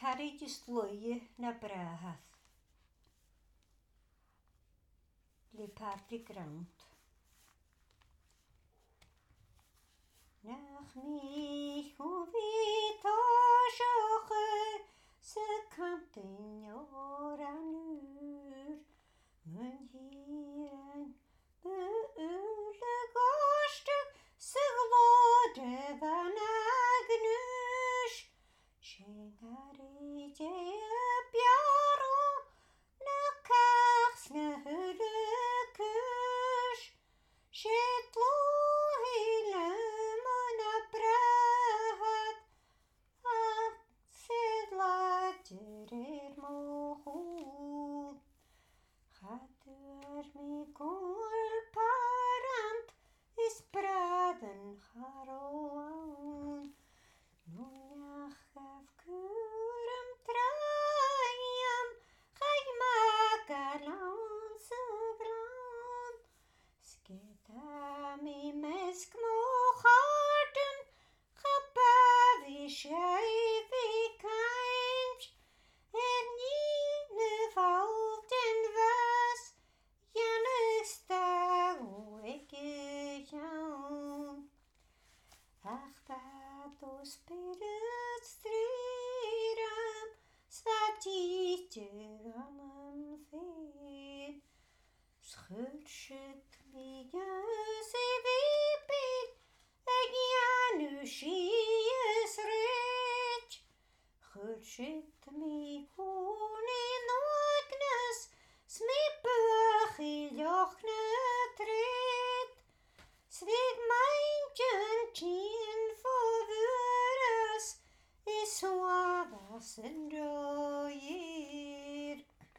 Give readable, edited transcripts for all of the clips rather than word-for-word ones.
carried just lwy na brahath. Le party ground. Nach mich o vitasjoche se kanten oran ur. Men hieren beule garstuk se glade van agnus. Sjengare je bjaro na karsne hullekus. Sjetlo hele mona brahat at sedlater mohol. Gatur mi kol parant is braden haroan. Nunjach af kurum traiam gai magalan seglan. Sketa mi mesk moharden gabavi shaivi kainch. Nine valten was janesta oekejan. Ach bato spirit striram svatiteram fin. Schutschet mi se vipit egjanusies rich. Schutschet mi in ognes smi bachiljochne trit. Svig meintjen tien forvuras is suavas en drøyer.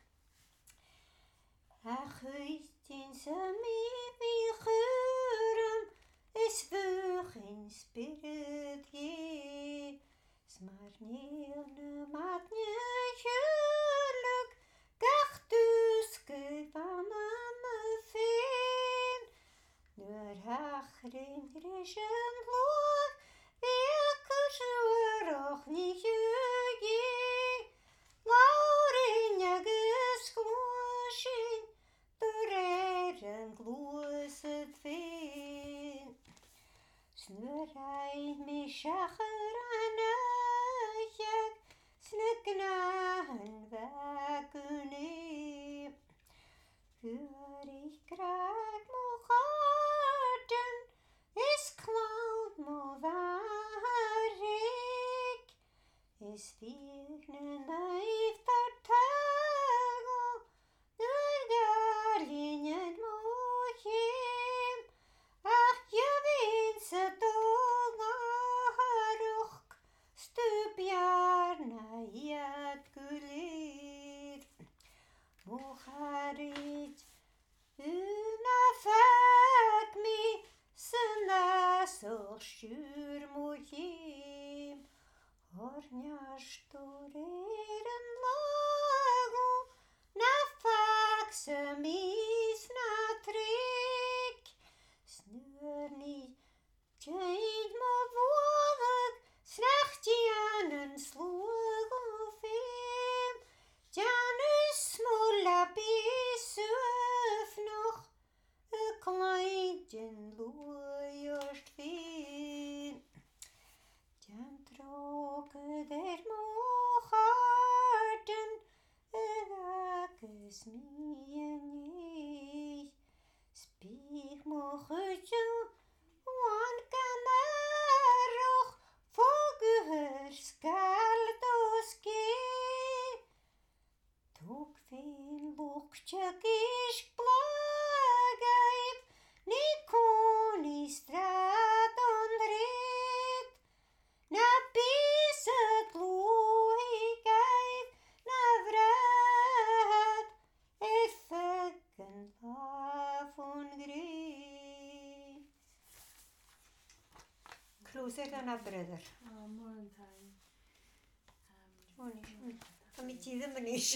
Ach uitin som i vichurum is vuchin spirit je. Smarnilne matne hjuluk gach duske van amme fin. Nur hachrin grischen lor veker och nicht je. Laurin jages gloshin dureren gloset fin. Snurrein mi schacher anajak snuknahen vakunim. Hör ich krag mo garden is cloud mo varik. Is vigne naif tartago nur garlinjen mo him. Ach je vinse dolgaruch stupjarna jat gulir. Mocharit una fak mi senasor sjur mojim. Hornja storeren lago na fak semis na trik. Snurni tjeid mo våg snachtjanen slog og fem. Janus smulla besøf noch kleidjen lojørst fin. Jan tråke der moharden økes mien jeg. Spik mochutjo wan kanaroch foguher skaldoske. Tuk fin lukčak iš plagaip nikoni stradon rit. Na pisat luigaip na vrat effeken lafon grit. Closer than a brother. Oh, more in time. Committee the Manish.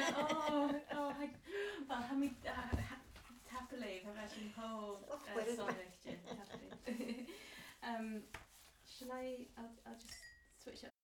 Happily, I've actually whole Shall I'll just switch up